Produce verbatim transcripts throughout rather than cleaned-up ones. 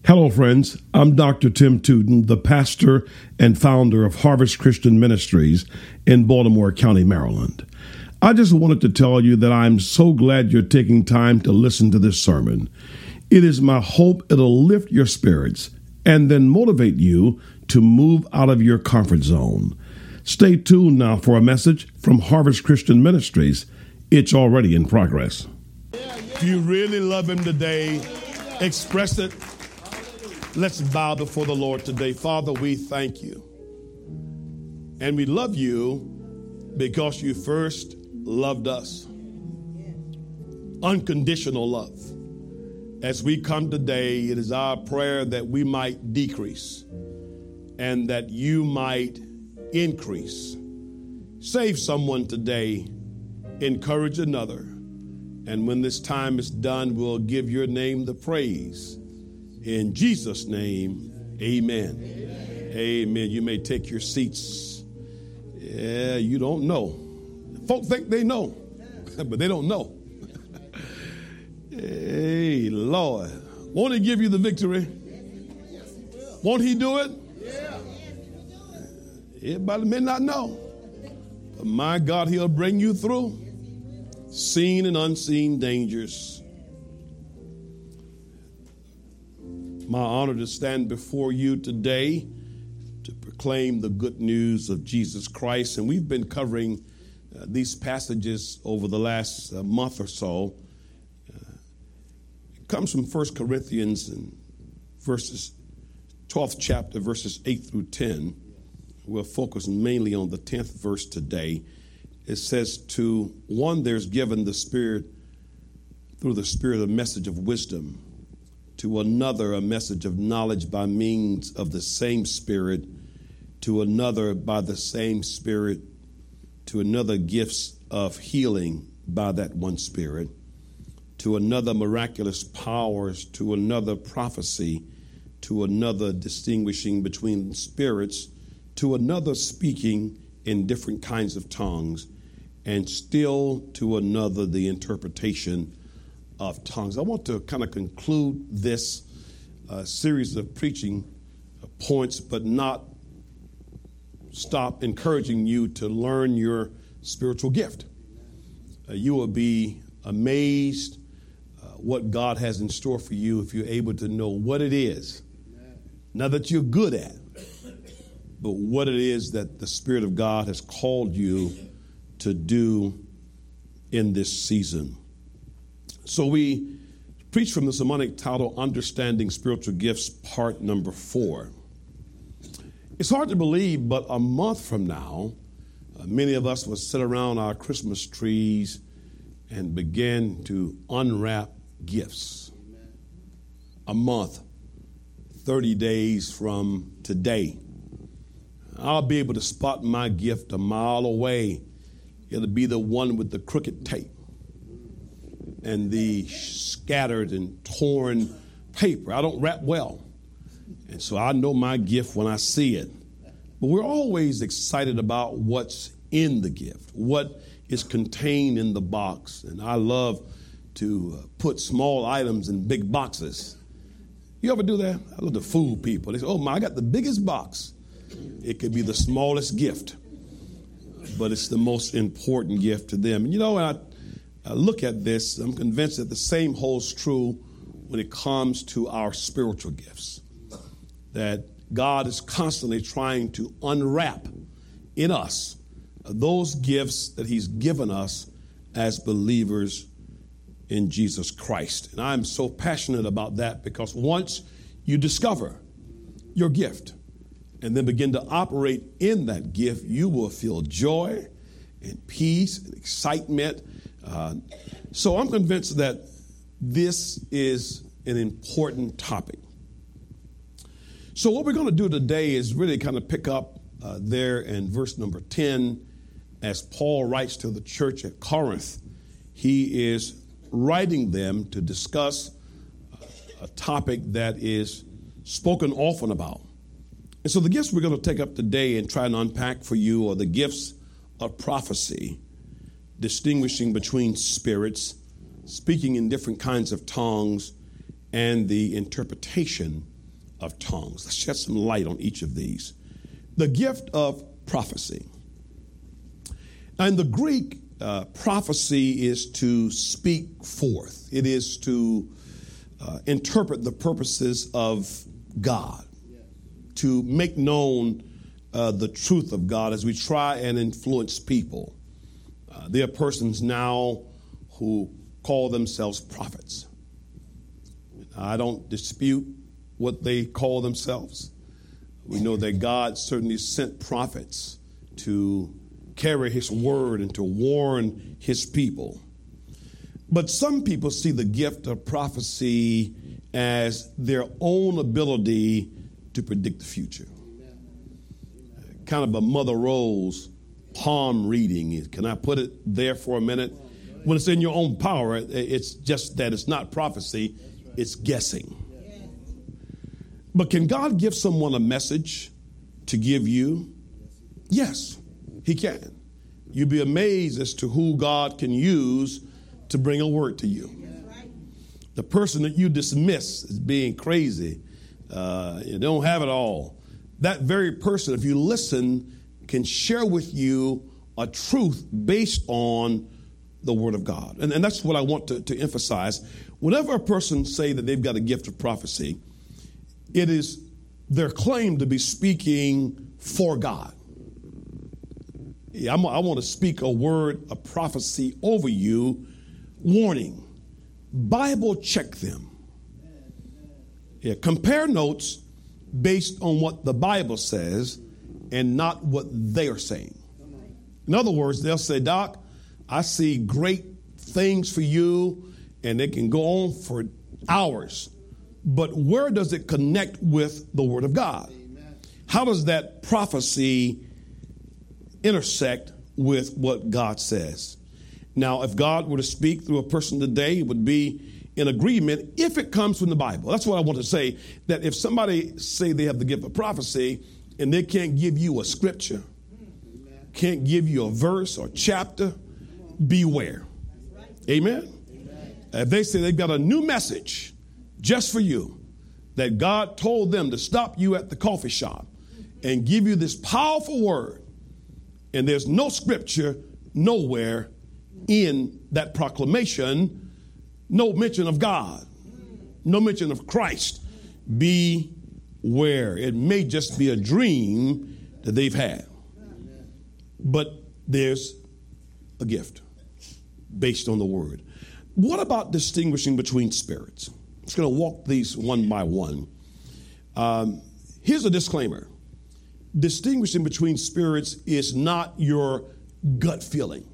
Hello, friends. I'm Doctor Tim Tootin, the pastor and founder of Harvest Christian Ministries in Baltimore County, Maryland. I just wanted to tell you that I'm so glad you're taking time to listen to this sermon. It is my hope it'll lift your spirits and then motivate you to move out of your comfort zone. Stay tuned now for a message from Harvest Christian Ministries. It's already in progress. If you really love him today, express it. Let's bow before the Lord today. Father, we thank you. And we love you because you first loved us. Unconditional love. As we come today, it is our prayer that we might decrease and that you might increase. Save someone today. Encourage another. And when this time is done, we'll give your name the praise. In Jesus' name, amen. Amen. Amen. You may take your seats. Yeah, you don't know. Folk think they know, but they don't know. Hey, Lord. Won't he give you the victory? Won't he do it? Everybody may not know, but my God, he'll bring you through seen and unseen dangers. My honor to stand before you today to proclaim the good news of Jesus Christ. And we've been covering uh, these passages over the last uh, month or so. Uh, it comes from First Corinthians and verses twelfth chapter, verses eight through ten. We'll focus mainly on the tenth verse today. It says, to one there's given the Spirit, through the Spirit, a message of wisdom. To another, a message of knowledge by means of the same Spirit. To another, by the same Spirit. To another, gifts of healing by that one Spirit. To another, miraculous powers. To another, prophecy. To another, distinguishing between spirits. To another, speaking in different kinds of tongues. And still to another, the interpretation of tongues. I want to kind of conclude this uh, series of preaching points, but not stop encouraging you to learn your spiritual gift. Uh, you will be amazed uh, what God has in store for you if you're able to know what it is. Not that you're good at, but what it is that the Spirit of God has called you to do in this season. So we preach from the sermonic title, Understanding Spiritual Gifts, part number four. It's hard to believe, but a month from now, uh, many of us will sit around our Christmas trees and begin to unwrap gifts. A month, thirty days from today, I'll be able to spot my gift a mile away. It'll be the one with the crooked tape and the scattered and torn paper. I don't wrap well, and so I know my gift when I see it. But we're always excited about what's in the gift, what is contained in the box. And I love to put small items in big boxes. You ever do that? I love to fool people. They say, oh, my, I got the biggest box. It could be the smallest gift, but it's the most important gift to them. And you know, I, I look at this, I'm convinced that the same holds true when it comes to our spiritual gifts, that God is constantly trying to unwrap in us those gifts that he's given us as believers in Jesus Christ. And I'm so passionate about that because once you discover your gift and then begin to operate in that gift, you will feel joy and peace and excitement. Uh, so I'm convinced that this is an important topic. So what we're going to do today is really kind of pick up uh, there in verse number ten as Paul writes to the church at Corinth. He is writing them to discuss a topic that is spoken often about. And so the gifts we're going to take up today and try and unpack for you are the gifts of prophecy, distinguishing between spirits, speaking in different kinds of tongues, and the interpretation of tongues. Let's shed some light on each of these. The gift of prophecy. In the Greek, uh, prophecy is to speak forth. It is to uh, interpret the purposes of God, to make known uh, the truth of God as we try and influence people. Uh, there are persons now who call themselves prophets. I don't dispute what they call themselves. We know that God certainly sent prophets to carry his word and to warn his people. But some people see the gift of prophecy as their own ability to predict the future. Kind of a Mother Rose palm reading. Can I put it there for a minute? When it's in your own power, it's just that it's not prophecy, it's guessing. But can God give someone a message to give you? Yes, he can. You'd be amazed as to who God can use to bring a word to you. The person that you dismiss as being crazy, uh, you don't have it all, that very person, if you listen, can share with you a truth based on the word of God. And, and that's what I want to, to emphasize. Whenever a person say that they've got a gift of prophecy, it is their claim to be speaking for God. Yeah, I'm, I want to speak a word, a prophecy over you. Warning, Bible check them. Yeah, compare notes based on what the Bible says and not what they are saying. In other words, they'll say, Doc, I see great things for you, and they can go on for hours. But where does it connect with the Word of God? Amen. How does that prophecy intersect with what God says? Now, if God were to speak through a person today, it would be in agreement if it comes from the Bible. That's what I want to say, that if somebody say they have the gift of prophecy and they can't give you a scripture, can't give you a verse or chapter, beware. Amen? Amen. If they say they've got a new message just for you, that God told them to stop you at the coffee shop and give you this powerful word, and there's no scripture nowhere in that proclamation, no mention of God, no mention of Christ, beware. It may just be a dream that they've had, but there's a gift based on the word. What about distinguishing between spirits? I'm just going to walk these one by one. Um, here's a disclaimer. Distinguishing between spirits is not your gut feeling.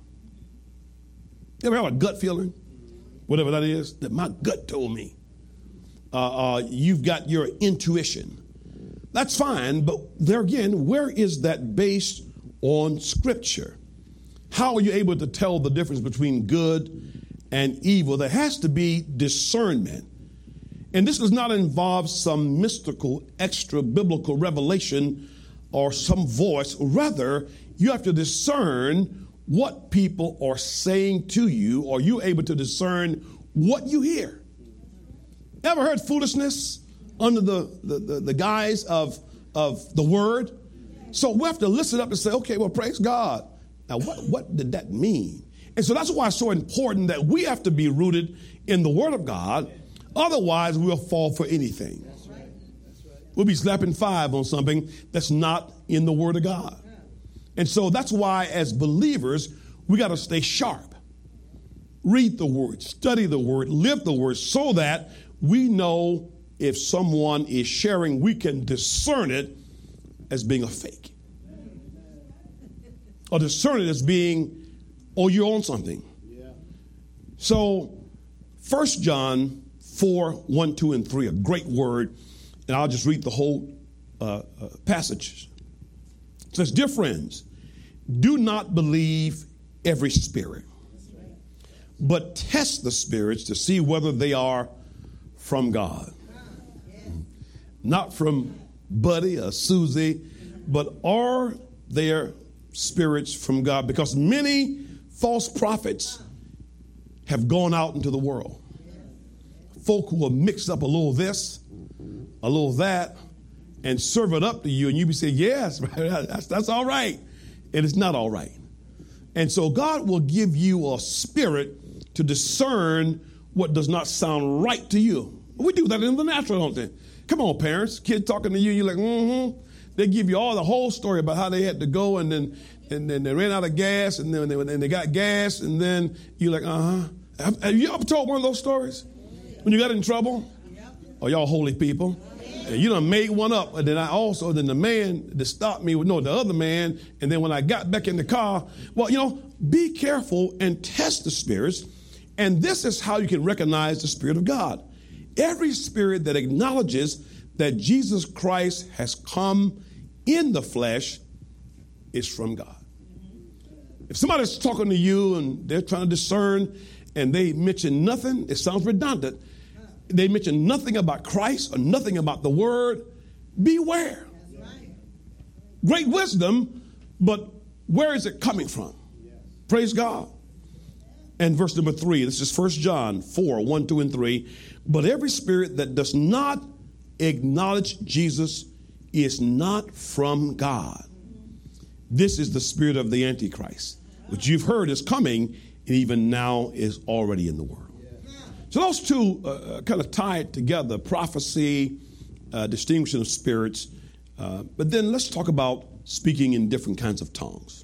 You ever have a gut feeling? Whatever that is, that my gut told me. Uh, uh, you've got your intuition. That's fine, but there again, where is that based on Scripture? How are you able to tell the difference between good and evil? There has to be discernment. And this does not involve some mystical, extra biblical revelation or some voice. Rather, you have to discern what people are saying to you. Are you able to discern what you hear? Ever heard foolishness under the, the, the, the guise of, of the word? So we have to listen up and say, okay, well, praise God. Now, what, what did that mean? And so that's why it's so important that we have to be rooted in the word of God. Otherwise, we'll fall for anything. That's right. That's right. We'll be slapping five on something that's not in the word of God. And so that's why as believers, we got to stay sharp. Read the word, study the word, live the word, so that we know if someone is sharing, we can discern it as being a fake. Or discern it as being, oh, you're on something. Yeah. So First John four, one, two, and three, a great word. And I'll just read the whole uh, uh, passage. It says, dear friends, do not believe every spirit, but test the spirits to see whether they are from God. Not from Buddy or Susie, but are their spirits from God? Because many false prophets have gone out into the world. Folk who have mixed up a little this, a little of that, and serve it up to you, and you be saying, yes, that's, that's all right. And it's not all right. And so God will give you a spirit to discern what does not sound right to you. We do that in the natural, don't they? Come on, parents. Kids talking to you, you're like, mm-hmm. They give you all the whole story about how they had to go, and then and then they ran out of gas, and then they, and they got gas, and then you're like, uh-huh. Have, have you ever told one of those stories? When you got in trouble? Oh, y'all holy people. And you done made one up. And then I also, then the man that stopped me, no, the other man, and then when I got back in the car, well, you know, be careful and test the spirits. And this is how you can recognize the Spirit of God. Every spirit that acknowledges that Jesus Christ has come in the flesh is from God. If somebody's talking to you and they're trying to discern and they mention nothing, it sounds redundant. They mention nothing about Christ or nothing about the Word, beware. Great wisdom, but where is it coming from? Praise God. And verse number three, this is First John four, one, two, and three. But every spirit that does not acknowledge Jesus is not from God. This is the spirit of the Antichrist, which you've heard is coming and even now is already in the world. So those two uh, kind of tie it together, prophecy, uh, distinction of spirits. Uh, but then let's talk about speaking in different kinds of tongues.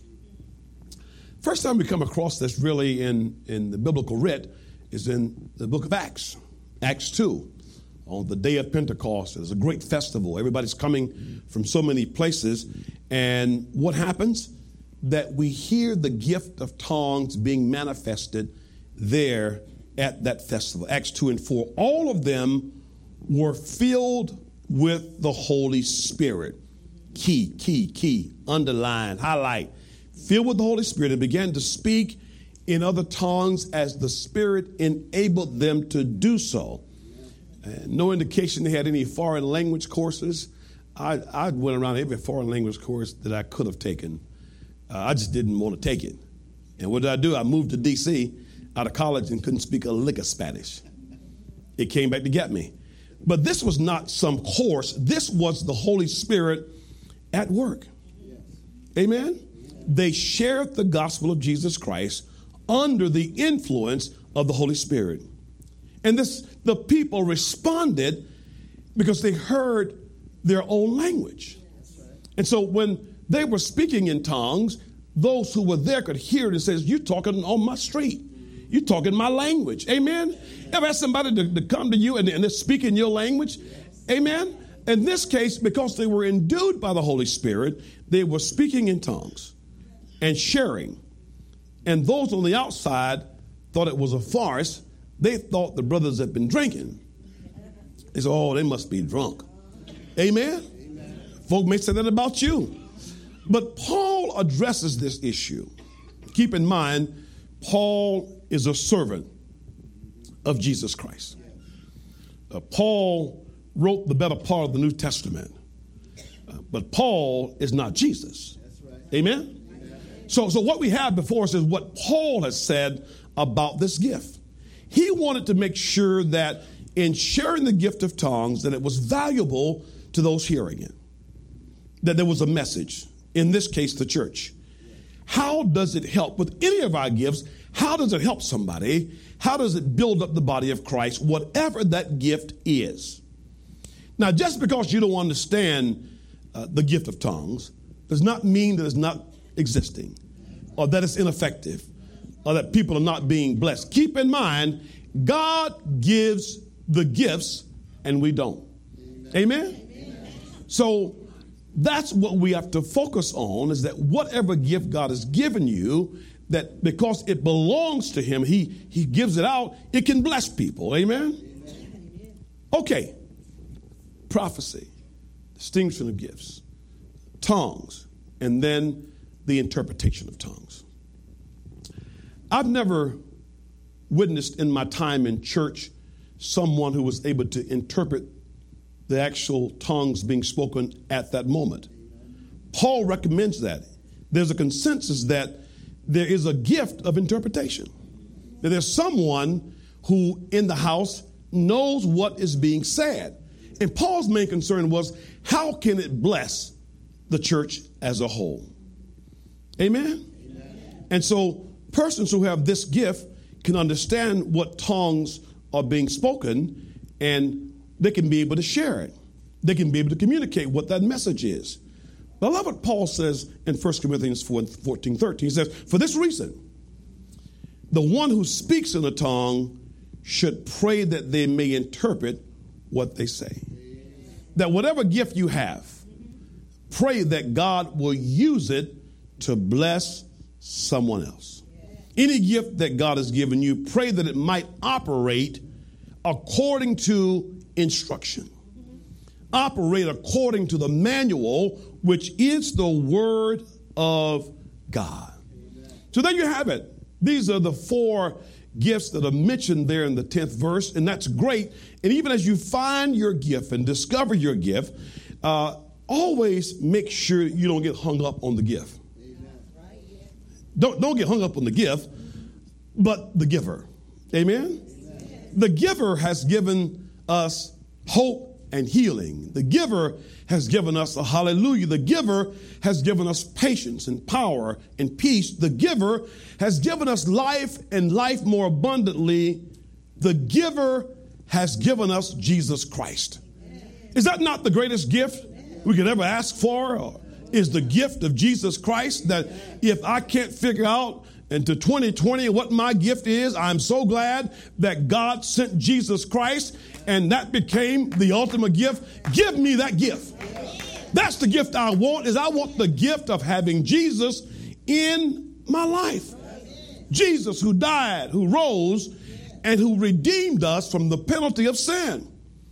First time we come across this really in, in the biblical writ is in the book of Acts, Acts two. On the day of Pentecost, there's a great festival. Everybody's coming from so many places. And what happens? That we hear the gift of tongues being manifested there at that festival, Acts two and four. All of them were filled with the Holy Spirit. Key, key, key, underline, highlight. Filled with the Holy Spirit and began to speak in other tongues as the Spirit enabled them to do so. And no indication they had any foreign language courses. I, I went around every foreign language course that I could have taken. Uh, I just didn't want to take it. And what did I do? I moved to D C out of college and couldn't speak a lick of Spanish. It came back to get me. But this was not some course. This was the Holy Spirit at work. Yes. Amen? Yes. They shared the gospel of Jesus Christ under the influence of the Holy Spirit. And this, the people responded because they heard their own language. Right. And so when they were speaking in tongues, those who were there could hear it and says, you're talking on my street. You're talking my language. Amen. Ever ask somebody to, to come to you and, and they're speaking your language? Amen. In this case, because they were endued by the Holy Spirit, they were speaking in tongues and sharing. And those on the outside thought it was a farce. They thought the brothers had been drinking. They said, oh, they must be drunk. Amen. Amen. Folk may say that about you. But Paul addresses this issue. Keep in mind, Paul is a servant of Jesus Christ. Uh, Paul wrote the better part of the New Testament. Uh, but Paul is not Jesus. That's right. Amen? Amen? So, so what we have before us is what Paul has said about this gift. He wanted to make sure that in sharing the gift of tongues, that it was valuable to those hearing it. That there was a message. In this case, the church. How does it help with any of our gifts? How does it help somebody? How does it build up the body of Christ, whatever that gift is? Now, just because you don't understand uh, the gift of tongues does not mean that it's not existing or that it's ineffective or that people are not being blessed. Keep in mind, God gives the gifts and we don't. Amen? Amen? So that's what we have to focus on, is that whatever gift God has given you, that because it belongs to him, he, he gives it out, it can bless people. Amen? Amen. Okay. Prophecy, distinction of gifts, tongues, and then the interpretation of tongues. I've never witnessed in my time in church someone who was able to interpret the actual tongues being spoken at that moment. Paul recommends that. There's a consensus that there is a gift of interpretation. That there's someone who in the house knows what is being said. And Paul's main concern was, how can it bless the church as a whole? Amen? Amen. And so persons who have this gift can understand what tongues are being spoken, and they can be able to share it. They can be able to communicate what that message is. But I love what Paul says in First Corinthians fourteen thirteen. He says, for this reason, the one who speaks in a tongue should pray that they may interpret what they say. That whatever gift you have, pray that God will use it to bless someone else. Any gift that God has given you, pray that it might operate according to instruction. Operate according to the manual, which is the word of God. Amen. So there you have it. These are the four gifts that are mentioned there in the tenth verse, and that's great. And even as you find your gift and discover your gift, uh, always make sure you don't get hung up on the gift. Amen. Don't, don't get hung up on the gift, but the giver. Amen? Amen? The giver has given us hope and healing. The giver has given us a hallelujah. The giver has given us patience and power and peace. The giver has given us life and life more abundantly. The giver has given us Jesus Christ. Is that not the greatest gift we could ever ask for? Or is the gift of Jesus Christ, that if I can't figure out into twenty twenty what my gift is, I'm so glad that God sent Jesus Christ, and that became the ultimate gift. Give me that gift. That's the gift I want, is I want the gift of having Jesus in my life. Jesus, who died, who rose, and who redeemed us from the penalty of sin.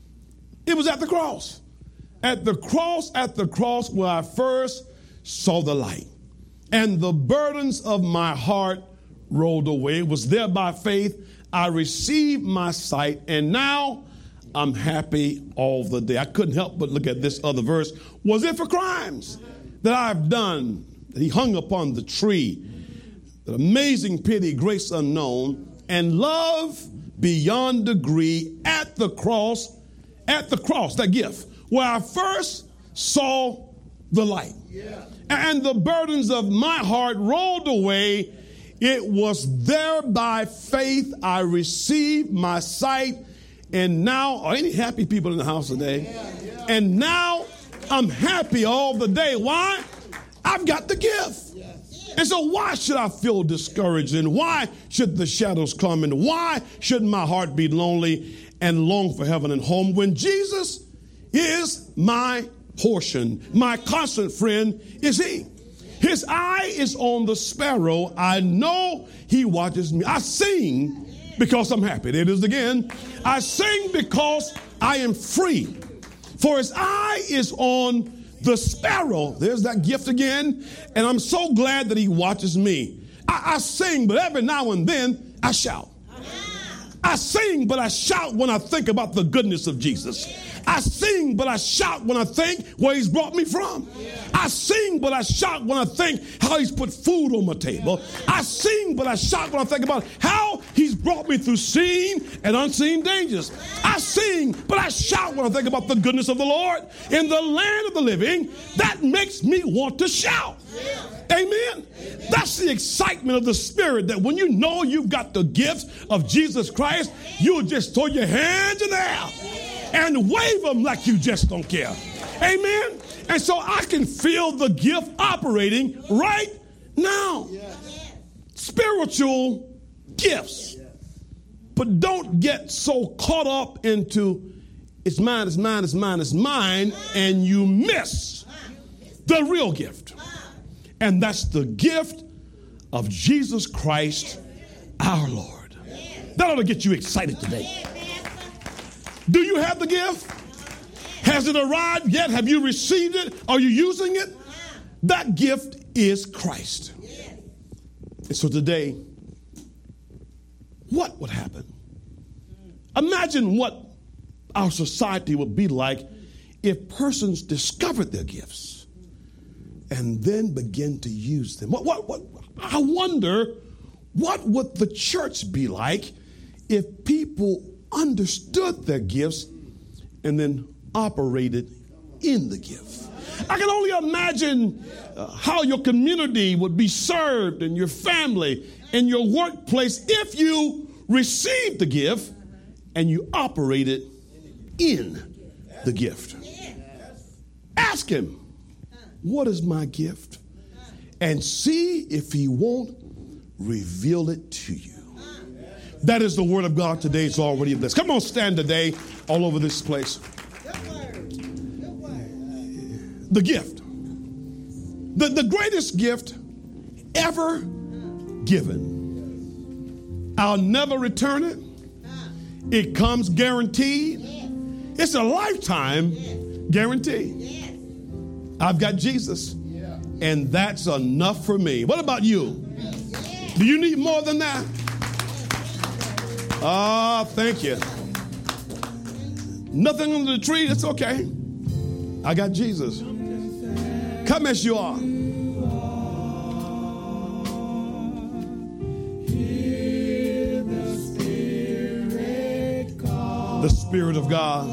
It was at the cross. At the cross, at the cross where I first saw the light. And the burdens of my heart rolled away. It was there by faith. I received my sight, and now I'm happy all the day. I couldn't help but look at this other verse. Was it for crimes that I've done, that he hung upon the tree, that amazing pity, grace unknown, and love beyond degree at the cross, at the cross, that gift, where I first saw the light. Yeah. And the burdens of my heart rolled away. It was there by faith I received my sight. And now, are any happy people in the house today? Yeah, yeah. And now I'm happy all the day. Why? I've got the gift. Yes. And so why should I feel discouraged? And why should the shadows come? And why should my heart be lonely and long for heaven and home when Jesus is my portion? My constant friend is he. His eye is on the sparrow. I know he watches me. I sing because I'm happy. There it is again. I sing because I am free. For his eye is on the sparrow. There's that gift again. And I'm so glad that he watches me. I, I sing, but every now and then I shout. I sing, but I shout when I think about the goodness of Jesus. I sing, but I shout when I think where he's brought me from. I sing, but I shout when I think how he's put food on my table. I sing, but I shout when I think about how he's brought me through seen and unseen dangers. I sing, but I shout when I think about the goodness of the Lord in the land of the living. That makes me want to shout. Amen. That's the excitement of the Spirit, that when you know you've got the gift of Jesus Christ, you'll just throw your hands in the air and wave them like you just don't care. Amen. And so I can feel the gift operating right now. Spiritual gifts. But don't get so caught up into it's mine, it's mine, it's mine, it's mine, and you miss the real gift. And that's the gift of Jesus Christ, our Lord. That ought to get you excited today. Do you have the gift? Has it arrived yet? Have you received it? Are you using it? That gift is Christ. And so today, what would happen? Imagine what our society would be like if persons discovered their gifts and then begin to use them. What, what, what, I wonder, what would the church be like if people understood their gifts and then operated in the gift. I can only imagine uh, how your community would be served and your family and your workplace if you received the gift and you operated in the gift. Ask him, what is my gift? And see if he won't reveal it to you. That is the word of God today. It's already blessed. Come on, stand today all over this place. The gift. The, the greatest gift ever given. I'll never return it. It comes guaranteed. It's a lifetime guarantee. I've got Jesus, and that's enough for me. What about you? Do you need more than that? Ah, oh, thank you. Nothing under the tree, it's okay. I got Jesus. Come as you are. The Spirit of God.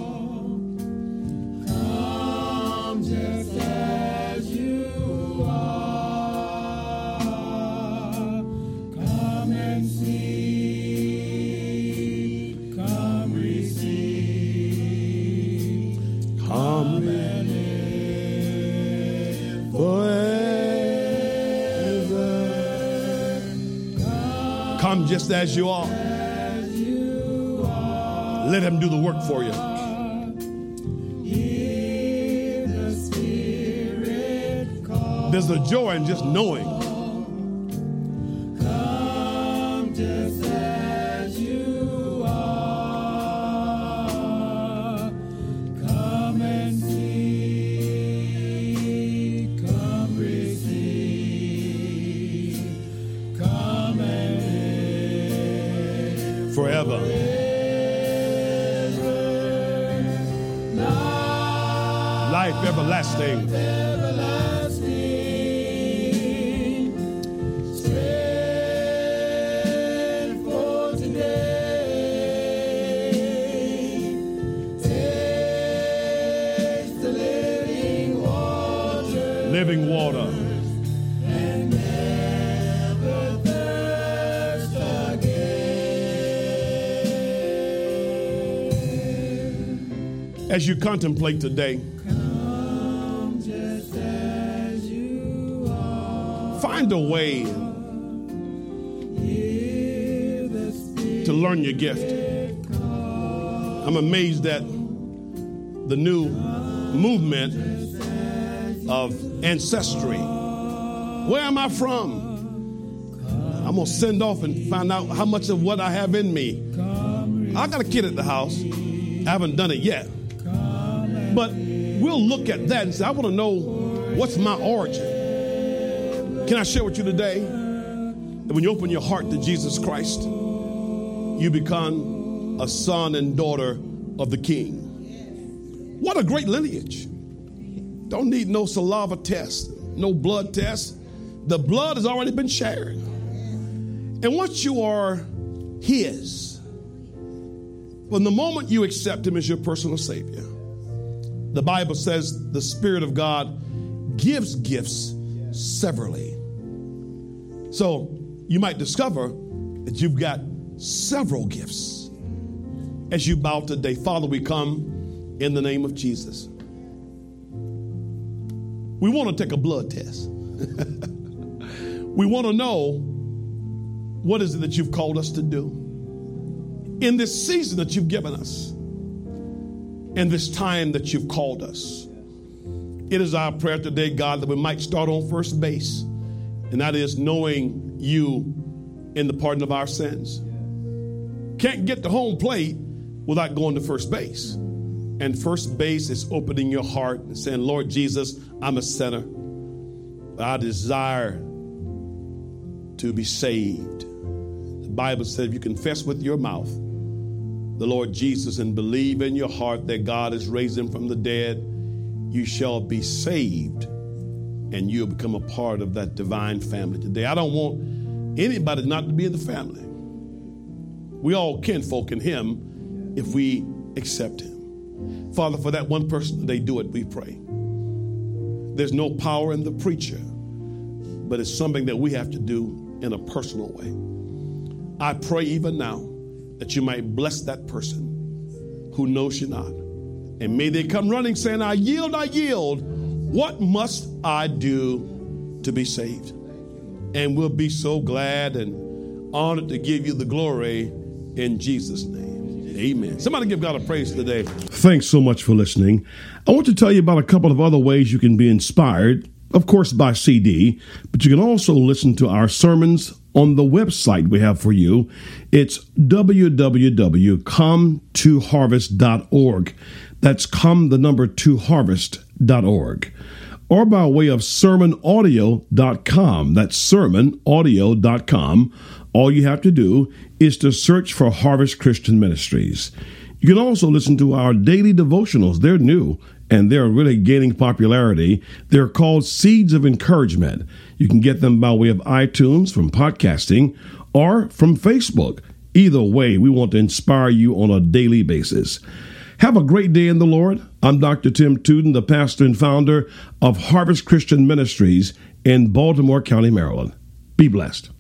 Come just as you are. Come and see. Come receive. Come and live forever. Come just as you are. Let him do the work for you. There's a joy in just knowing. Come just as you are. Come and see. Come receive. Come and live Forever. Life everlasting. Everlasting. Strength for today. Taste the living water. Living water. And never thirst again. As you contemplate today, find a way to learn your gift. I'm amazed at the new movement of ancestry. Where am I from? I'm going to send off and find out how much of what I have in me. I got a kid at the house. I haven't done it yet. But we'll look at that and say, I want to know what's my origin. Can I share with you today that when you open your heart to Jesus Christ, you become a son and daughter of the King? What a great lineage. Don't need no saliva test, no blood test. The blood has already been shared. And once you are his, from the moment you accept him as your personal Savior, the Bible says the Spirit of God gives gifts severally. So you might discover that you've got several gifts as you bow today. Father, we come in the name of Jesus. We want to take a blood test. We want to know what is it that you've called us to do in this season that you've given us, in this time that you've called us. It is our prayer today, God, that we might start on first base, and that is knowing you in the pardon of our sins. Can't get to home plate without going to first base. And first base is opening your heart and saying, Lord Jesus, I'm a sinner. I desire to be saved. The Bible says if you confess with your mouth the Lord Jesus and believe in your heart that God has raised him from the dead, you shall be saved and you'll become a part of that divine family today. I don't want anybody not to be in the family. We all kinfolk in him if we accept him. Father, for that one person today, do it, we pray. There's no power in the preacher, but it's something that we have to do in a personal way. I pray even now that you might bless that person who knows you not. And may they come running saying, I yield, I yield. What must I do to be saved? And we'll be so glad and honored to give you the glory in Jesus' name. Amen. Somebody give God a praise today. Thanks so much for listening. I want to tell you about a couple of other ways you can be inspired, of course, by C D, but you can also listen to our sermons on the website we have for you. It's w w w dot come to harvest dot org. That's come, the number two harvest dot org. Or by way of sermon audio dot com. That's sermon audio dot com. All you have to do is to search for Harvest Christian Ministries. You can also listen to our daily devotionals. They're new and they're really gaining popularity. They're called Seeds of Encouragement. You can get them by way of iTunes, from podcasting, or from Facebook. Either way, we want to inspire you on a daily basis. Have a great day in the Lord. I'm Doctor Tim Tuden, the pastor and founder of Harvest Christian Ministries in Baltimore County, Maryland. Be blessed.